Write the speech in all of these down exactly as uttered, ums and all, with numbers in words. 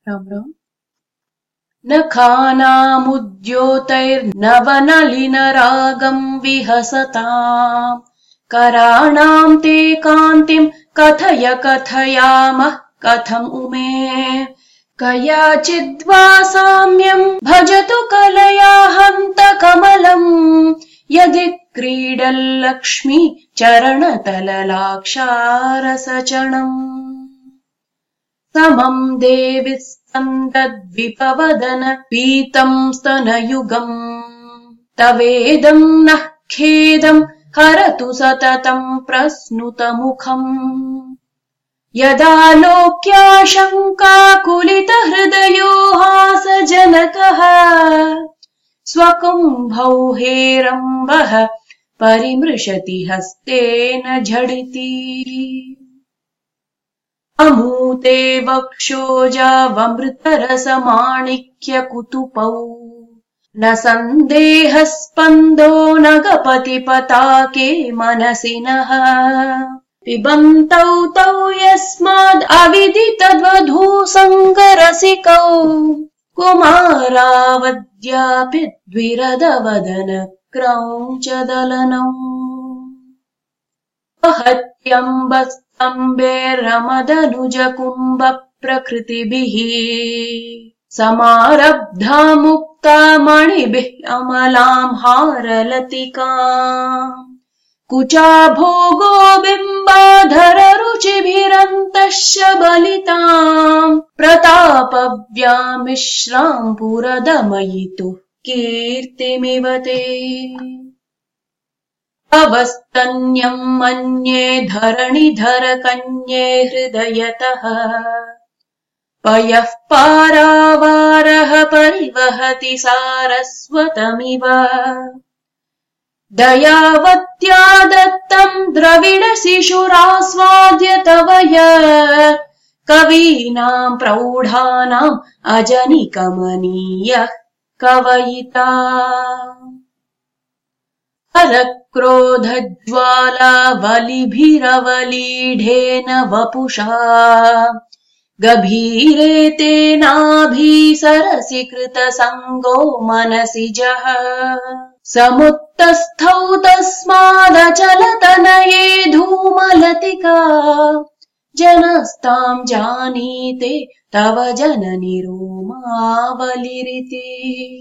राम राम। नखानामुद्योतैर्नवनलिनरागम् विहसताम् कराणाम् ते कान्तिम् कथय कथयामः कथम् उमे कयाचिद्वा साम्यम् भजतु कलया हन्त कमलम् यदि क्रीडल्लक्ष्मी चरणतललाक्षारसचणम् समम् देवि स्तन्दद्विपवदन पीतम् स्तनयुगम् तवेदम् नः खेदम् हरतु सततम् प्रस्नुतमुखम् यदालोक्याशङ्काकुलितहृदयो हासजनकः स्वकुम्भौ हेरम्बः परिमृशति हस्तेन झटिति अमूते वक्षोजावमृतरसमाणिक्यकुतुपौ न सन्देहस्पन्दो नगपतिपताके मनसि नः पिबन्तौ तौ यस्माद् अविदितवधूसङ्गरसिकौ कुमारावद्यापि द्विरदवदन क्रौञ्चदलनौ अहत्यम्बस्तम्बेरमदनुजकुम्भ प्रकृतिभिः समारब्धा मुक्ता मणिभिः अमलाम् हारलतिकाम् कुचा भोगो बिम्बाधर रुचिभिरन्तश्च बलिताम् प्रतापव्यामिश्राम् पुरदमयितुः कीर्तिमिव ते अवस्तन्यम् मन्ये धरणिधर कन्ये हृदयतः पयः पारावारः परिवहति सारस्वतमिव दयावत्या दत्तम् द्रविडशिशुरास्वाद्य तव यत् कवीनाम् प्रौढानाम् अजनिकमनीयः कवयिता हरक्रोधज्वाला बलिभिरवलीढेन वपुषा गभीरे तेनाभिसरसि कृतसङ्गो मनसि जः समुत्तस्थौ तस्मादचलतनये धूमलतिका जनस्ताम् जानीते तव जननि रोमावलिरिति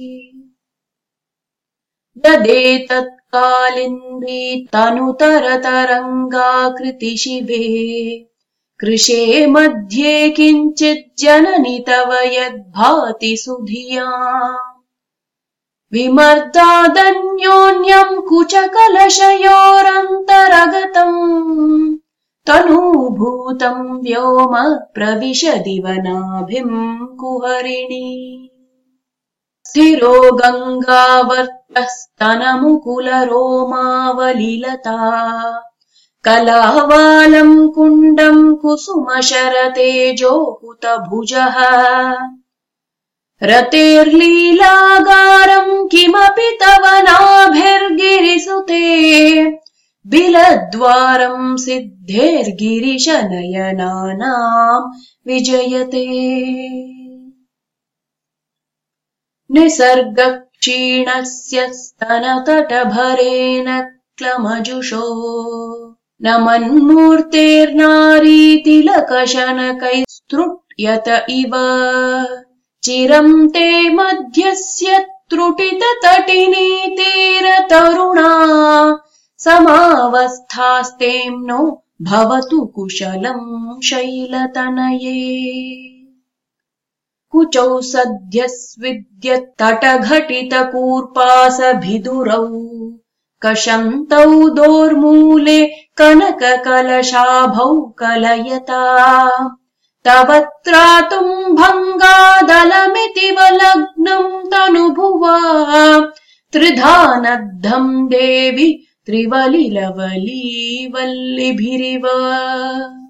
यदेतत्कालिन्दी तनुतरतरङ्गाकृति शिवे कृशे मध्ये किञ्चित् जननि तव यद्भाति सुधिया विमर्दादन्योन्यम् कुचकलशयोरन्तरगतम् तनूभूतम् व्योम प्रविशदिव नाभिम् कुहरिणी स्थिरो गङ्गावर्तः स्तनमुकुलरोमावलिलता कलावालम् कुण्डम् कुसुमशरतेजोहुत भुजः रतेर्लीलागारम् किमपि तव नाभिर्गिरिसुते बिलद्वारम् सिद्धेर्गिरिशनयनानाम् विजयते निसर्गक्षीणस्य स्तनतटभरेण क्लमजुषो न मन्मूर्तेर्नारीतिलकशनकैस्तृट्यत इव चिरम् ते मध्यस्य त्रुटिततटिनी तीरतरुणा समावस्थास्तेम्नो भवतु कुशलम् शैलतनये कुचौ सद्यस्विद्यत्तटघटितकूर्पासभिदुरौ कशन्तौ दोर्मूले कनककलशाभौ कलयता तव त्रातुम् भङ्गादलमिति वलग्नम् तनुभुवा त्रिधानद्धम् देवि त्रिवलिलवली वल्लिभिरिव।